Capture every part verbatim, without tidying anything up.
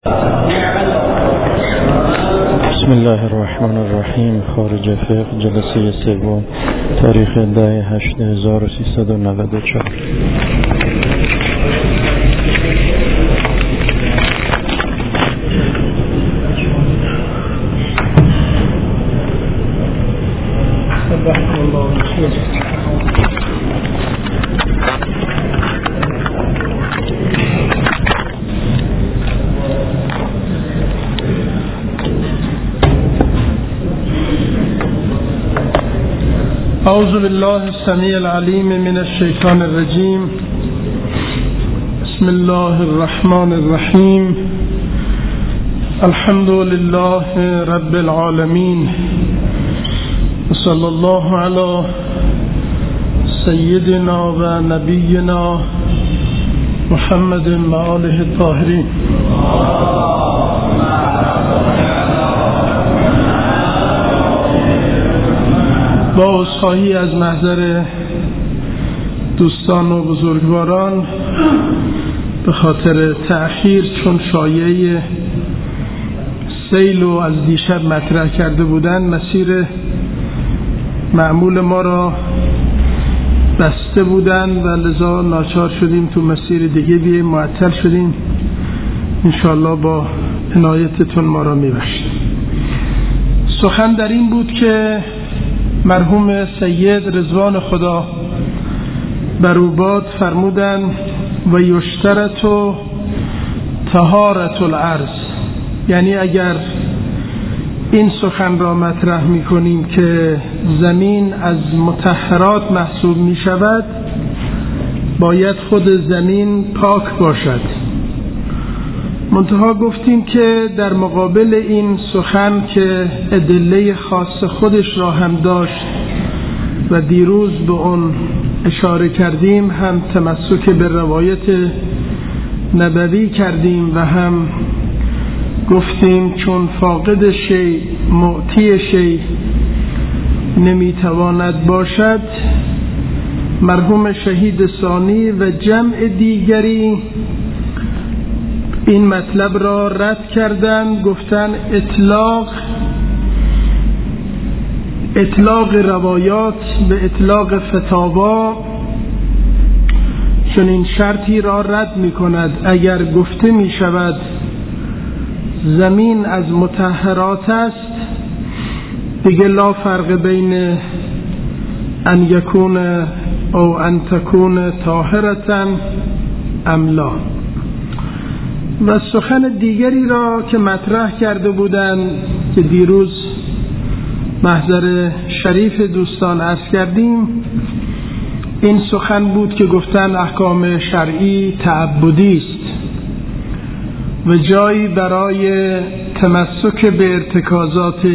بسم الله الرحمن الرحیم. خارج فقه جلسه سوم، تاریخ ده هشت هزار و سیصد و نود و چهار. أعوذ بالله السميع العليم من الشيطان الرجيم. بسم الله الرحمن الرحيم. الحمد لله رب العالمين، وصلى الله على سيدنا ونبينا محمد وآله الطاهرين. با عذرخواهی از محضر دوستان و بزرگواران به خاطر تأخیر، چون شایعه سیل رو از دیشب مطرح کرده بودن، مسیر معمول ما را بسته بودن و لذا ناچار شدیم تو مسیر دیگه بیاییم، معطل شدیم. انشاءالله با عنایتتون ما را میبخشید. سخن در این بود که مرحوم سید رضوان خدا بروباد فرمودن و یشترط و طهارت الارض، یعنی اگر این سخن را مطرح می کنیم که زمین از مطهرات محسوب می شود، باید خود زمین پاک باشد. منتها گفتیم که در مقابل این سخن که ادله خاص خودش را هم داشت و دیروز به اون اشاره کردیم، هم تمسک به روایت نبوی کردیم و هم گفتیم چون فاقد شی معطی شی نمیتواند باشد، مرحوم شهید ثانی و جمع دیگری این مطلب را رد کردن. گفتن اطلاق اطلاق روایات به اطلاق فتاوا چون این شرطی را رد می کند. اگر گفته می شود زمین از مطهرات است، دیگه لا فرق بین ان یکون او ان تکون طاهرة ام لا. و سخن دیگری را که مطرح کرده بودند که دیروز محضر شریف دوستان عرض کردیم، این سخن بود که گفتن احکام شرعی تعبدی است و جایی برای تمسک به ارتکازات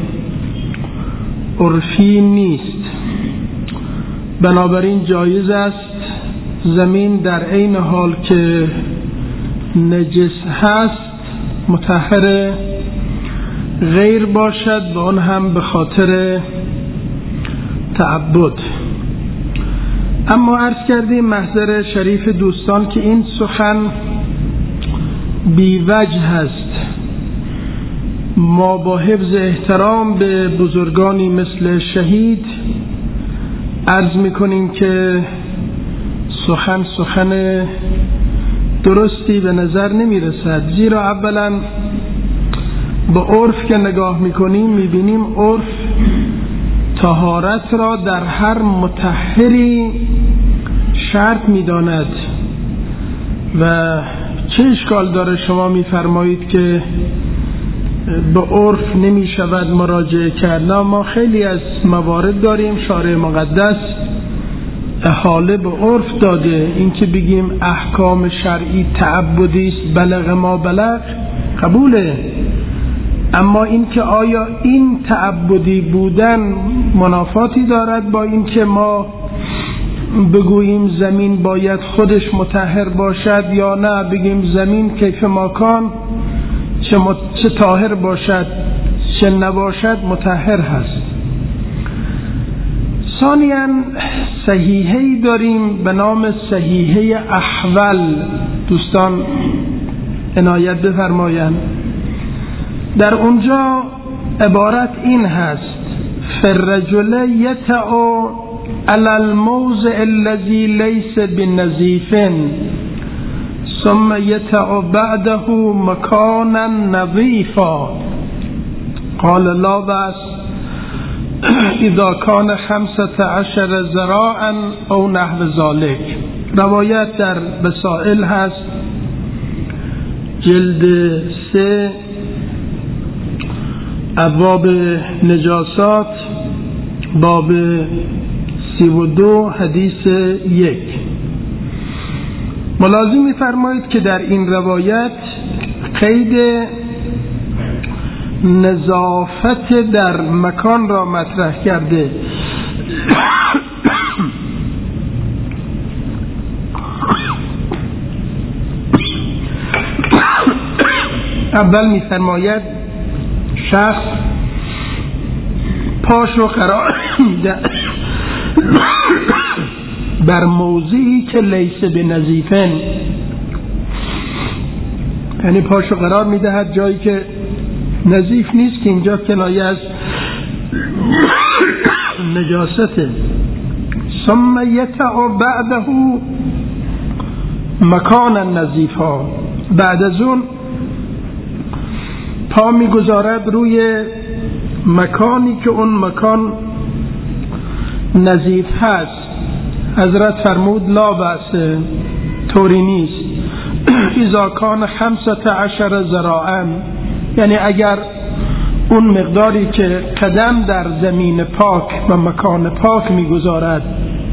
عرفی نیست. بنابراین جایز است زمین در عین حال که نجس هست مطهر غیر باشد، و آن هم به خاطر تعبد. اما عرض کردیم محضر شریف دوستان که این سخن بی وجه هست. ما با حفظ احترام به بزرگانی مثل شهید عرض میکنیم که سخن سخن درستی به نظر نمی رسد، زیرا اولا با عرف که نگاه میکنیم میبینیم عرف طهارت را در هر مطهری شرط میداند. و چه اشکال داره شما میفرمایید که به عرف نمی شود مراجعه کرد؟ ما خیلی از موارد داریم شارع مقدس احاله به عرف داده. این که بگیم احکام شرعی تعبدی است، بلغ ما بلغ، قبوله. اما این که آیا این تعبدی بودن منافاتی دارد با این که ما بگوییم زمین باید خودش مطهر باشد، یا نه بگیم زمین کیف مکان چه, مت... چه طاهر باشد چه نباشد مطهر هست. ثانیاً صحیحه‌ای داریم به نام صحیحه احول. دوستان عنایت بفرمایند. در اونجا عبارت این هست: فالرجل یتعو علی الموضع الذی لیس بنظیف ثم یتعو بعده مکانا نظیفا قال لا بأس اذا کان خمسة عشر ذراعا او نحو ذلك. روایت در بسائل هست، جلد سه، ابواب نجاسات، باب سی و دو، حدیث یک. ملاحظه می‌فرمایید که در این روایت قید نظافت در مکان را مطرح کرده. اول می‌فرماید شخص پاشو قرار میده بر موضعی که لیس بنظیفن، یعنی پاشو قرار میدهد جایی که نظیف نیست، که اینجا کنایه از نجاسته. ثم یتعو بعده مکانا نظیفا، بعد از اون پا میگذارد روی مکانی که اون مکان نظیف هست. حضرت فرمود لا بأس، طوری نیست. اذا کان خمسة عشر ذراعا، یعنی اگر اون مقداری که قدم در زمین پاک و مکان پاک میگذارد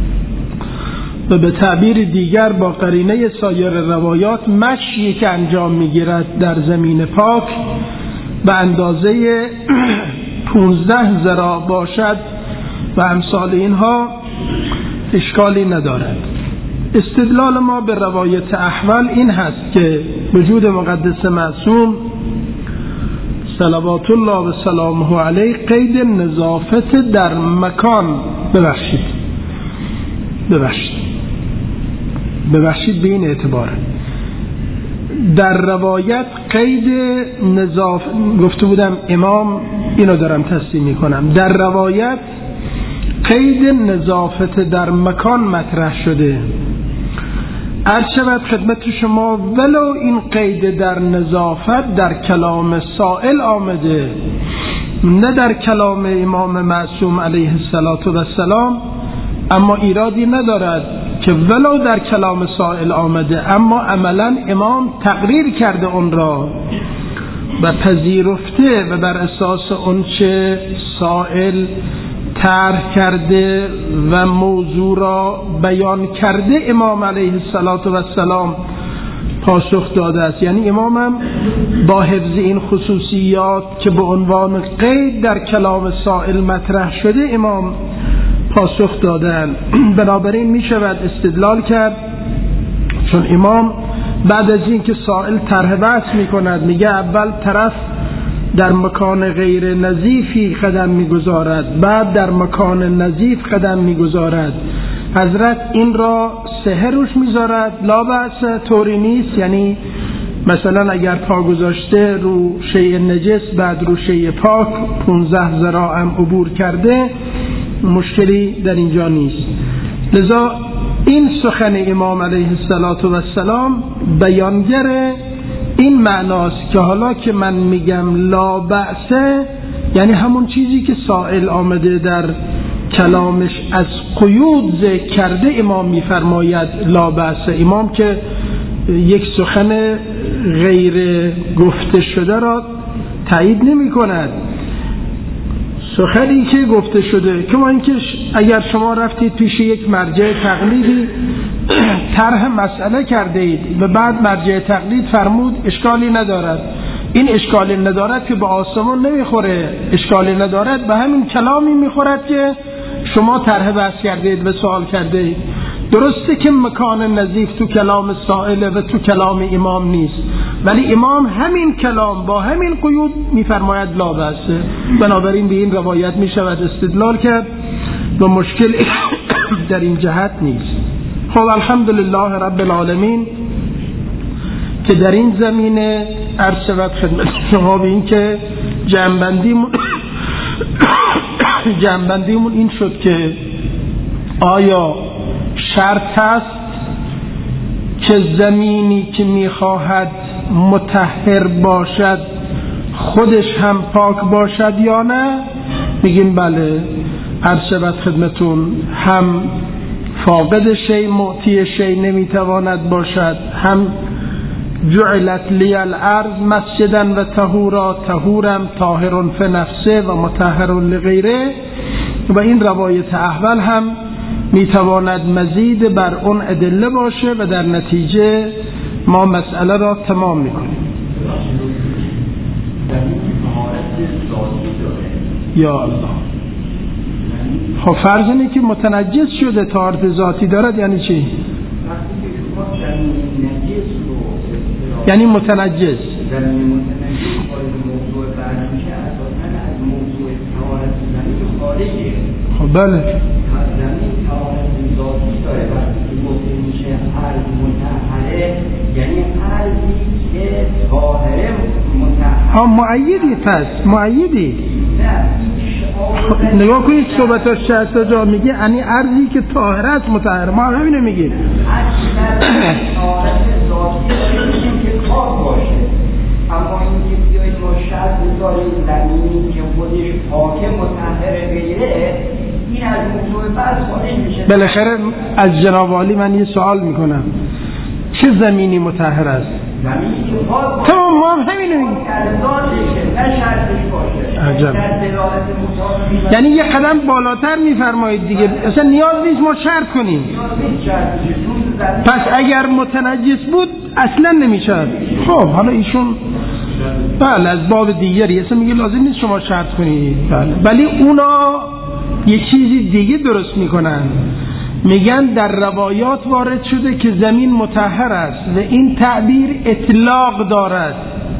و به تعبیر دیگر با قرینه سایر روایات مشی که انجام میگیرد در زمین پاک به اندازه پونزده ذراع باشد و امثال اینها، اشکالی ندارد. استدلال ما به روایت احول این هست که وجود مقدس معصوم صلوات الله و سلامه علیه قید نظافت در مکان ببخشید ببخشید ببخشید به این اعتبار در روایت قید نظافت گفته بودم، امام اینو دارم تصحیح میکنم، در روایت قید نظافت در مکان مطرح شده. عرض شود خدمت شما ولو این قید در نظافت در کلام سائل آمده، نه در کلام امام معصوم علیه السلام، اما ایرادی ندارد که ولو در کلام سائل آمده، اما عملا امام تقریر کرده اون را و پذیرفته و بر اساس اون چه سائل طرح کرده و موضوع را بیان کرده امام علیه السلام پاسخ داده است. یعنی امامم با حفظ این خصوصیات که به عنوان قید در کلام سائل مطرح شده امام پاسخ دادن. بنابراین می شود استدلال کرد، چون امام بعد از این که سائل طرح بحث می کند میگه اول طرف در مکان غیر نظیفی قدم میگذارد، بعد در مکان نظیف قدم میگذارد، حضرت این را سه روش میذارد، لا بأس، طوری نیست. یعنی مثلا اگر پا گذاشته رو شیء نجس بعد رو شیء پاک پونزده ذراع هم عبور کرده، مشکلی در اینجا نیست. لذا این سخن امام علیه السلام بیانگر این معناست که حالا که من میگم لا بأس، یعنی همون چیزی که سائل آمده در کلامش از قیود ذکر کرده امام میفرماید لا بأس. امام که یک سخن غیر گفته شده را تایید نمی کند، سخنی که گفته شده، که ما اینکه اگر شما رفتید پیش یک مرجع تقلیدی طرح مسئله کرده اید و بعد مرجع تقلید فرمود اشکالی ندارد، این اشکالی ندارد که به آسمون نمیخوره، اشکالی ندارد به همین کلامی میخورد که شما طرح بحث کرده اید و سوال کرده اید. درسته که مکان نظیف تو کلام سائله و تو کلام امام نیست، ولی امام همین کلام با همین قیود میفرماید لا بأس. بنابراین به این روایت میشود استدلال کرد و مشکل در این جهت نیست. خب الحمدلله رب العالمین که در این زمینه عرض شود خدمت شما به این که جنبندیمون جنبندیمون این شد که آیا شرط هست که زمینی که میخواهد مطهر باشد خودش هم پاک باشد یا نه؟ میگیم بله. عرض شود خدمتون هم فاقد شی معطی شی نمیتواند باشد، هم جعلت لی الارض مسجدا و طهورا، طهورم طاهر فی نفسه و مطهر لغیره، و این روایت اول هم میتواند مزید بر اون ادله باشه و در نتیجه ما مسئله را تمام میکنیم. یا الله. خب فرض اینه که متنجس شده طهارت ذاتی دارد، یعنی چی؟ یعنی متنجس خب بله. ها معیدی پس معیدی نگاه کنید صحبتاش چه هست جا میگه یعنی ارضی که طاهر است مطهر، ما همینو میگیم اما این که بیایید ما شرط بذاریم زمینی که خودش پاک مطهر غیره، این از موضوع بحث خارج میشه. بالاخره از جناب عالی من یه سوال میکنم، چه زمینی مطهر است؟ زمینی که پاک تو ما هم همینو میگیم در ذاتشه نه شرطش باشه. عجب. در دلالت مطابق یعنی یه قدم بالاتر میفرمایید دیگه، اصلا نیاز نیست ما شرط کنیم. پس اگر متنجس بود اصلا نمیشد. خب حالا ایشون بله از باب دیگری اصلا میگه لازم نیست شما شرط کنید، بله. ولی اونا یه چیزی دیگه درست میکنن، میگن در روایات وارد شده که زمین مطهر است و این تعبیر اطلاق دارد.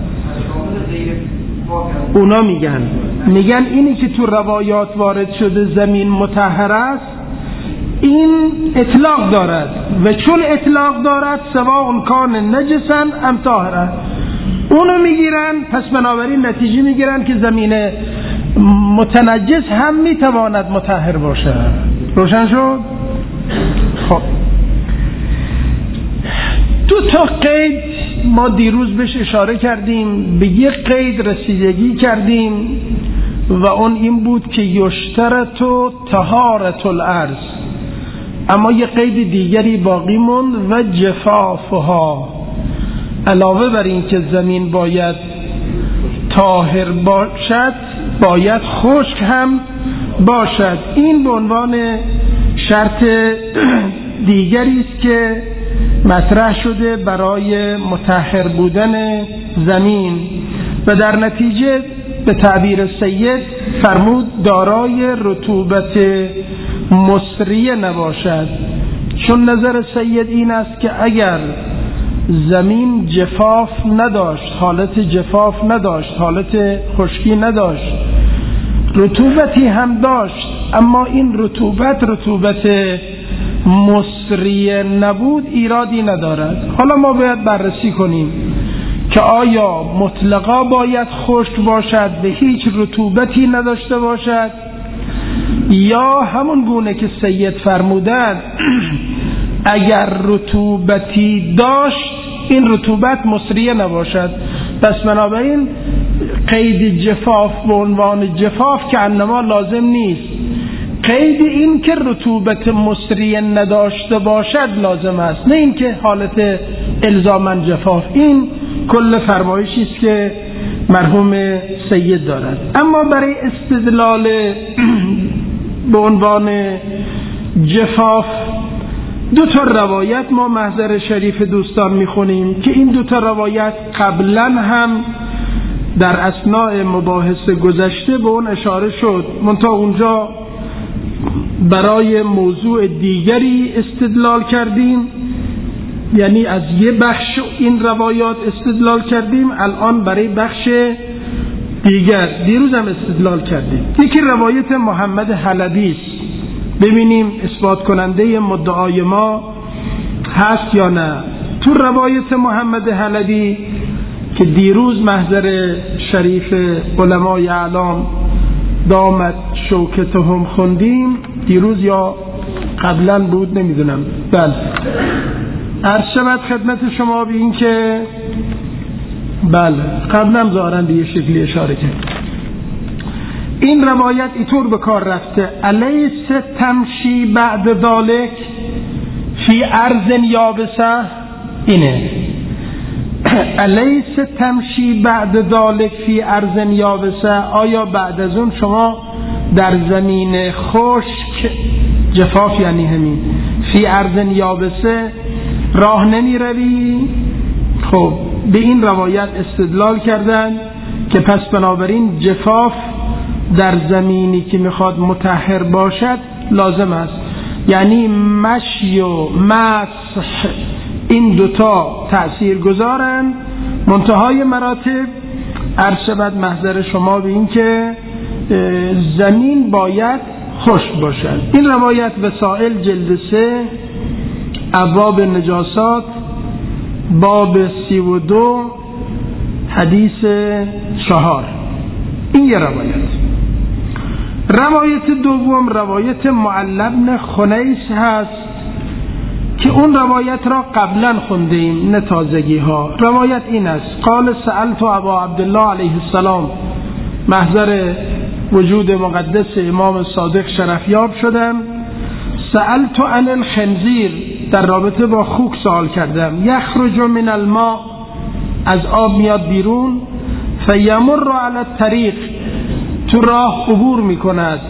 اونا میگن میگن اینی که تو روایات وارد شده زمین مطهر است این اطلاق دارد و چون اطلاق دارد سواء کان نجسا ام طاهرا، اونو میگیرن. پس بنابراین نتیجه میگیرن که زمین متنجس هم میتواند مطهر باشه. روشن شد؟ خب دو تا قید ما دیروز بهش اشاره کردیم، به یک قید رسیدگی کردیم و اون این بود که یشترط و طهارت الارض، اما یک قید دیگری باقی موند و جفافها. علاوه بر این که زمین باید طاهر باشد باید خشک هم باشد. این به عنوان شرط دیگری است که مطرح شده برای مطهر بودن زمین و در نتیجه به تعبیر سید فرمود دارای رطوبت مصریه نباشد، چون نظر سید این است که اگر زمین جفاف نداشت، حالت جفاف نداشت، حالت خشکی نداشت، رطوبتی هم داشت اما این رطوبت رطوبت مصریه نبود، ایرادی ندارد. حالا ما باید بررسی کنیم که آیا مطلقا باید خشک باشد و هیچ رطوبتی نداشته باشد یا همون گونه که سید فرمودند اگر رطوبتی داشت این رطوبت مصریه نباشد. پس بنابراین قید جفاف به عنوان جفاف که انما لازم نیست، قید این که رطوبت مصریه نداشته باشد لازم است، نه این که حالت الزاماً جفاف. این کل فرمایشی است که مرحوم سید دارد. اما برای استدلال به عنوان جفاف دو تا روایت ما محضر شریف دوستان میخونیم که این دو تا روایت قبلا هم در اثناء مباحث گذشته به اون اشاره شد، منتها اونجا برای موضوع دیگری استدلال کردیم، یعنی از یه بخش این روایات استدلال کردیم، الان برای بخش دیگر دیروز هم استدلال کردیم. یکی روایت محمد حلبی است، ببینیم اثبات کننده مدعای ما هست یا نه. تو روایت محمد حلبی که دیروز محضر شریف علمای اعلام دامت شوکتهم خوندیم، دیروز یا قبلا بود نمیدونم، بله، عرض شود خدمت شما به این که بله قبلا ظاهرا به یه شکلی اشاره کرد. این روایت اینطور به کار رفته: الیس تمشی بعد ذالک فی ارض یابسه، اینه الیس تمشی بعد ذالک فی ارض یابسه، آیا بعد از اون شما در زمین خشک، جفاف یعنی همین، فی ارض یابسه راه نمی روی؟ خب به این روایت استدلال کردن که پس بنابراین جفاف در زمینی که میخواد مطهر باشد لازم است، یعنی مشی و مسح این دوتا تأثیر گذارن. منتهای مراتب عرض شود محضر شما به این که زمین باید خشک باشد. این روایت وسائل جلد سه ابواب نجاسات باب سی و دو حدیث چهار، این یه روایت. روایت دوم روایت معل بن خنیس هست که اون روایت را قبلا خوندیم، نه تازگی ها. روایت این است: قال سألت ابا عبدالله علیه السلام، محضر وجود مقدس امام صادق شرفیاب شدم، سألت عن الخنزیر، در رابطه با خوک سوال کردم، یخرج من الماء، از آب میاد بیرون، فیمر علی الطریق، تو راه عبور میکند،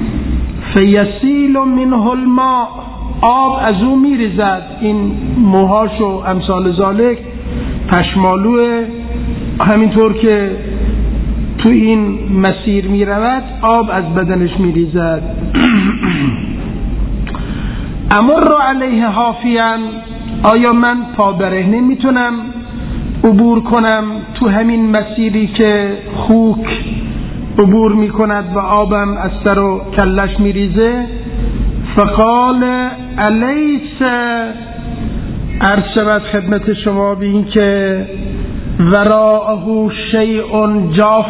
فیسیل منه الماء، آب از او میریزد، این موهاش و امثال ذالک، پشمالوه، همینطور که تو این مسیر میرود آب از بدنش میریزد. امر علیه حافیاً، آیا من پا برهنه میتونم عبور کنم تو همین مسیری که خوک عبور میکند و آبم از سر و کلش میریزه؟ فقال الیس، عرض شود خدمت شما به این که وراءه شیء جاف،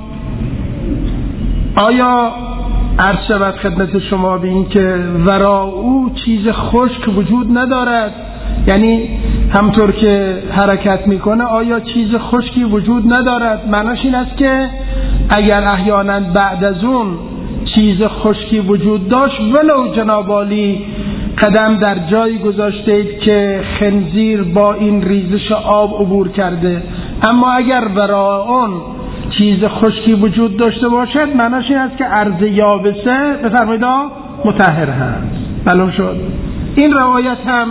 آیا عرض شود خدمت شما به این که وراءه چیز خشک وجود ندارد، یعنی همطور که حرکت میکنه آیا چیز خشکی وجود ندارد؟ معناش این است که اگر احیانا بعد از اون چیز خشکی وجود داشت ولو جناب عالی قدم در جایی گذاشتید که خنزیر با این ریزش آب عبور کرده، اما اگر برای اون چیز خشکی وجود داشته باشد معناش این است که ارض یابسه بفرمایید مطهر هست. معلوم شد؟ این روایت هم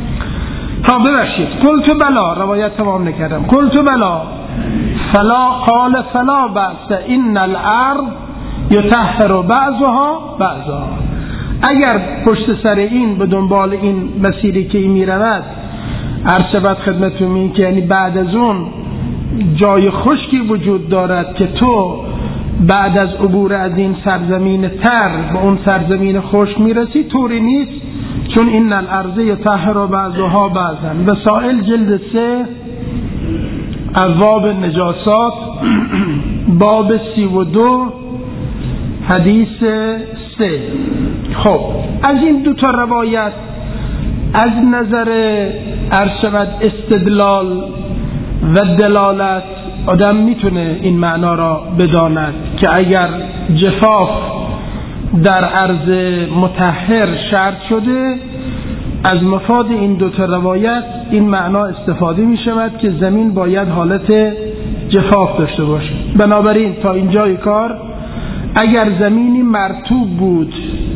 ها ببخشید قلت بلا، روایت تمام نکردم. قلت بلا فلا، قال فلا بأس ان الارض یطهر بعضها بعضها، اگر پشت سر این به دنبال این مسیری که این میرود عرض شود خدمتتون این که یعنی بعد از اون جای خشکی وجود دارد که تو بعد از عبور از این سرزمین تر به اون سرزمین خشک میرسی، طوری نیست، چون این الارض یطهر بعضها بعضا. وسائل جلد سه ابواب نجاسات باب سی و دو حدیث سه. خب از این دو تا روایت از نظر عرض شود استدلال و دلالت آدم میتونه این معنا را بداند که اگر جفاف در عرض مطهر شرط شده، از مفاد این دو تا روایت این معنا استفاده می شود که زمین باید حالت جفاف داشته باشه. بنابراین تا اینجای کار اگر زمینی مرطوب بود،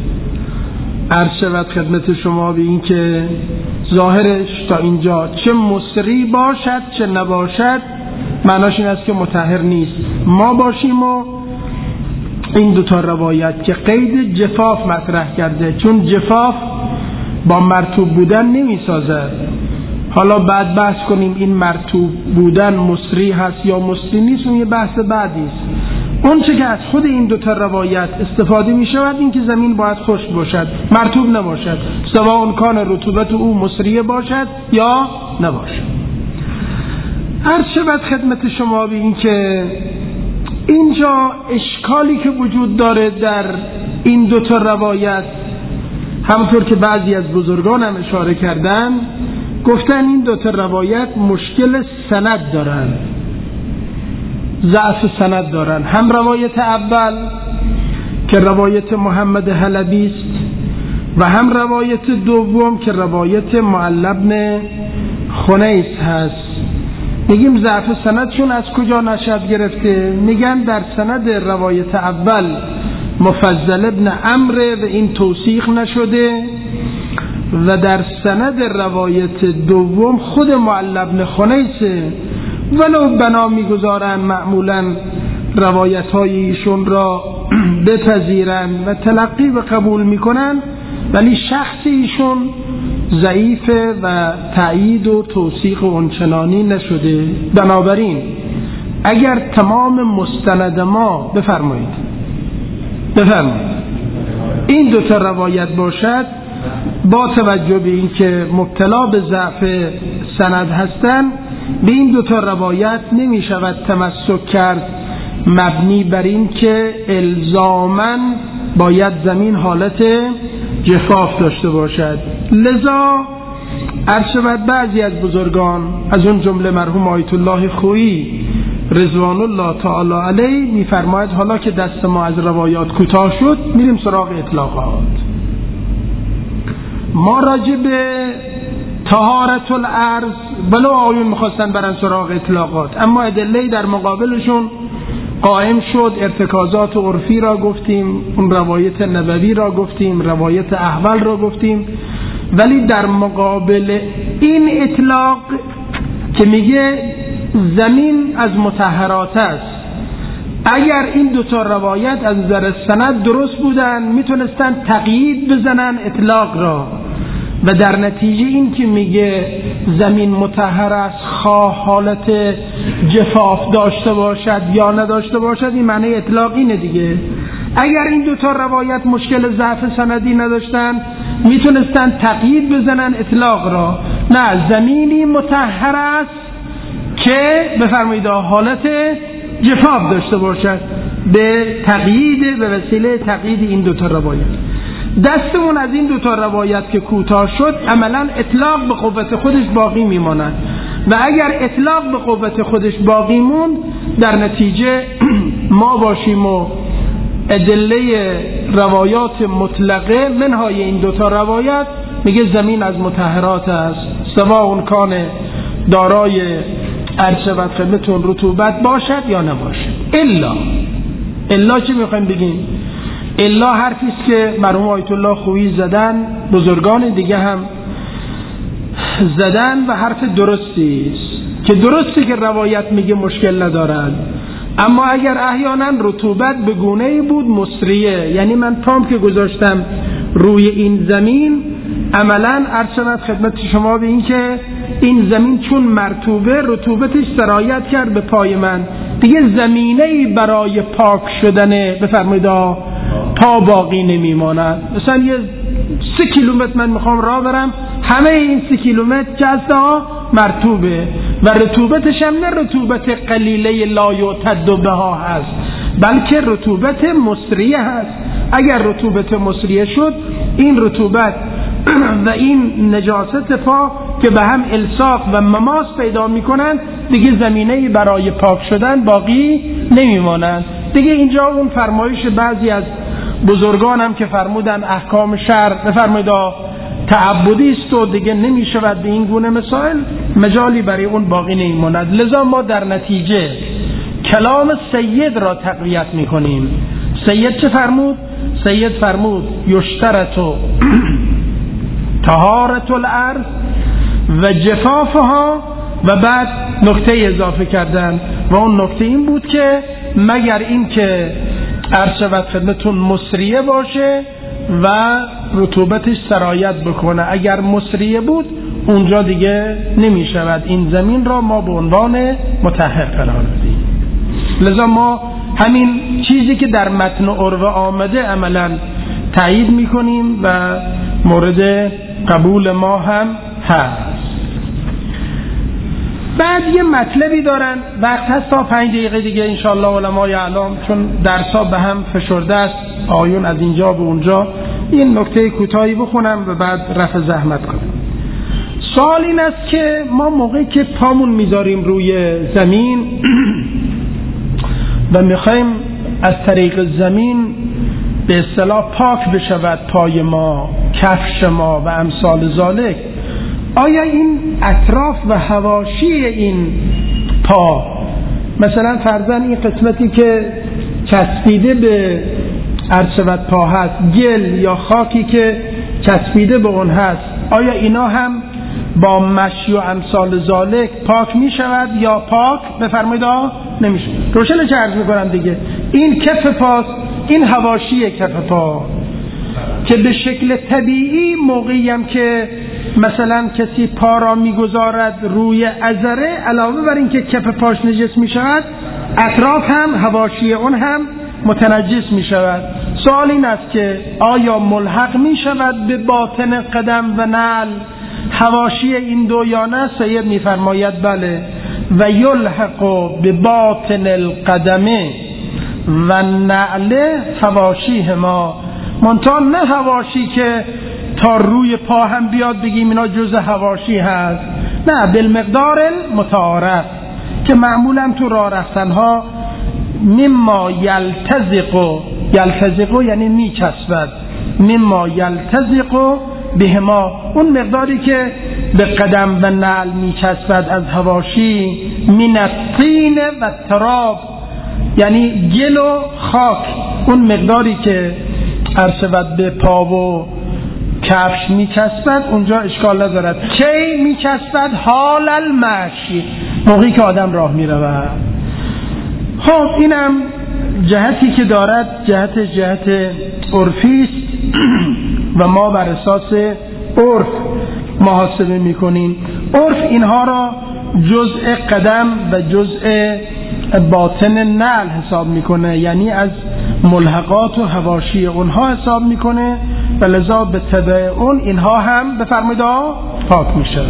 عرض شود خدمت شما به این که ظاهرش تا اینجا چه مصری باشد چه نباشد معناش این است که مطهر نیست. ما باشیم و این دوتا روایت که قید جفاف مطرح کرده، چون جفاف با مرطوب بودن نمی سازد. حالا بعد بحث کنیم این مرطوب بودن مصری هست یا مصری نیست، اون یه بحث بعدی است. اون چه که از خود این دوتا روایت استفاده می شود این که زمین باید خشک باشد، مرطوب نباشد، سواء کان رطوبت او مصریه باشد یا نباشه. عرض شود خدمت شما به این که اینجا اشکالی که وجود داره در این دو تا روایت، همونطور که بعضی از بزرگان هم اشاره کردن، گفتن این دو تا روایت مشکل سند دارن، ضعف سند دارن. هم روایت اول که روایت محمد حلبی است و هم روایت دوم که روایت معل بن خنیس هست. میگیم ضعف سندشون از کجا نشأت گرفته؟ میگن در سند روایت اول مفضل ابن عمرو و این توثیق نشده، و در سند روایت دوم خود معل بن خنیسه، ولو بنا میگذارن معمولا روایت های ایشون را بپذیرن و تلقی و قبول میکنن، ولی شخص ایشون ضعیفه و تأیید و توثیق اونچنانی نشده. بنابراین اگر تمام مستند ما بفرمایید بفرمایید این دو تا روایت باشد، با توجه به این که مبتلا به ضعف سند هستن، به این دو تا روایت نمی شود تمسک کرد مبنی بر این که الزاماً باید زمین حالت جفاف داشته باشد. لذا عرض شود بعضی از بزرگان، از اون جمله مرحوم آیت الله خویی رضوان الله تعالی علیه، میفرماید حالا که دست ما از روایات کوتاه شد، میریم سراغ اطلاقات. ما راجع به طهارت الارض بلو آیون میخواستن برن سراغ اطلاقات، اما ادله‌ای در مقابلشون قائم شد. ارتکازات عرفی را گفتیم، اون روایت نبوی را گفتیم، روایت احول را گفتیم، ولی در مقابل این اطلاق که میگه زمین از مطهرات است، اگر این دوتا روایت از نظر سند درست بودن میتونستن تقیید بزنن اطلاق را، و در نتیجه این که میگه زمین مطهر است خواه حالت جفاف داشته باشد یا نداشته باشد، این معنی اطلاق اینه دیگه. اگر این دوتا روایت مشکل ضعف سندی نداشتن میتونستن تقیید بزنن اطلاق را، نه زمینی مطهر است که بفرمایید حالت جفاف داشته باشد، به تقیید به وسیله تقیید این دوتا روایت. دستمون از این دوتا روایت که کوتاه شد، عملا اطلاق به قوت خودش باقی میماند، و اگر اطلاق به قوت خودش باقی موند، در نتیجه ما باشیم و ادله روایات مطلقه منهای این دوتا روایت میگه زمین از مطهرات است، سواء کان دارای عرشه و خدمتون رطوبت باشد یا نباشد. الا الا چی میخوایم بگیم؟ الا حرفی است که مرحوم آیت الله خویی زدن، بزرگان دیگه هم زدن، و حرف درستی است که درستی که روایت میگه مشکل ندارد، اما اگر احیانا رطوبت به گونه‌ای بود مصریه، یعنی من پام که گذاشتم روی این زمین، عملا عرض شود خدمت شما به این که این زمین چون مرطوبه رطوبتش سرایت کرد به پای من، دیگه زمینه‌ای برای پاک شدن بفرمایید پا باقی نمیماند. مثلا یه سه کیلومتر من میخوام راه برم، همه این سه کیلومتر جسته ها مرطوبه، و رطوبتش هم نه رطوبت قلیله لا یعتد بها هست، بلکه رطوبت مصریه هست. اگر رطوبت مصریه شد، این رطوبت و این نجاست پا که به هم الصاق و مماس پیدا میکنن، دیگه زمینه‌ای برای پاک شدن باقی نمیمانند دیگه. اینجا اون فرمایش بعضی از بزرگان هم که فرمودن احکام شرع بفرمایید تعبدی است و دیگه نمیشود به این گونه مسائل مجالی برای اون باقی نمیماند. لذا ما در نتیجه کلام سید را تقویت میکنیم. سید چه فرمود؟ سید فرمود یشترط طهارت الارض و جفافها، و بعد نکته اضافه کردن، و اون نکته این بود که مگر این که عرض شود خدمتون مصریه باشه و رطوبتش سرایت بکنه. اگر مصریه بود اونجا دیگه نمی شود این زمین را ما به عنوان مطهر قرار بدیم. لذا ما همین چیزی که در متن عرف آمده عملا تایید می کنیم و مورد قبول ما هم هست. بعد یه مطلبی دارن، وقت هست تا پنج دقیقه دیگه انشالله علمای اعلام، چون درسا به هم فشرده است، آیون از اینجا به اونجا، این نکته کوتاهی بخونم و بعد رفع زحمت کنم. سوال این است که ما موقعی که پامون میذاریم روی زمین و میخوایم از طریق زمین به اصطلاح پاک بشود پای ما، کفش ما و امثال ذالک، آیا این اطراف و حواشی این پا، مثلا فرضاً این قسمتی که چسبیده به عرصبت پا هست، گل یا خاکی که چسبیده به اون هست، آیا اینا هم با مشی و امثال ذالک پاک می شود یا پاک بفرمایید نمیشه؟ روشن چه عرض میکنم دیگه، این کف پاست، این حواشی کف پا که به شکل طبیعی موقعی هم که مثلا کسی پا را میگذارد روی عذره، علاوه بر این که کف پاش نجس می شود، اطراف هم حواشی اون هم متنجس می شود. سوال این است که آیا ملحق می شود به باطن قدم و نعل حواشی این دو یا نه؟ سید می فرماید بله، و یلحق به باطن القدم و نعل حواشیه ما، منتها نه حواشی که تا روی پا هم بیاد بگیم اینا جزء حواشی هست، نه، بالمقدار المتعارف که معمولا تو راه رفتنها مما یلتزق، یلتزق یعنی میچسبد، مما یلتزق بهما، اون مقداری که به قدم و نعل میچسبد از حواشی، من الطین و تراب یعنی گل و خاک، اون مقداری که عرصبت به پا و کفش میچسبد اونجا اشکال ندارد. چه میچسبد؟ حال المشی، موقعی که آدم راه میرود. خب اینم جهتی که دارد، جهت جهت عرفی است و ما بر اساس عرف محاسبه میکنیم. عرف اینها را جزء قدم و جزء باطن نعل حساب میکنه، یعنی از ملحقات و حواشی اونها حساب میکنه و لذا به تبع اون اینها هم بفرمایید پاک میشه.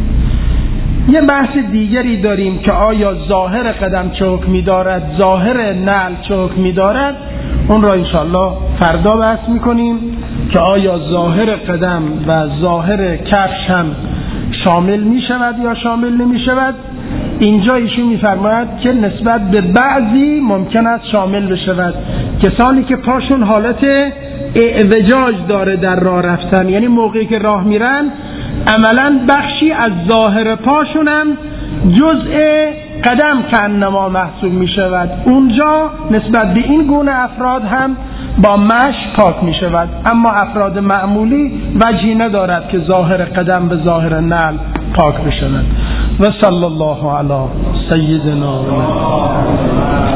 یه بحث دیگری داریم که آیا ظاهر قدم چه حکمی دارد، ظاهر نعل چه حکمی دارد، اون را انشالله فردا بحث میکنیم که آیا ظاهر قدم و ظاهر کفش هم شامل میشود یا شامل نمیشود. اینجا ایشون میفرماید که نسبت به بعضی ممکن است شامل بشود، کسانی که پاشون حالت اعوجاج داره در راه رفتن، یعنی موقعی که راه میرن عملا بخشی از ظاهر پاشون هم جزء قدم کانما محسوب میشود، اونجا نسبت به این گونه افراد هم با مش پاک میشود. اما افراد معمولی وجهی ندارد که ظاهر قدم به ظاهر نعل پاک بشود. و صلی الله علی سیدنا و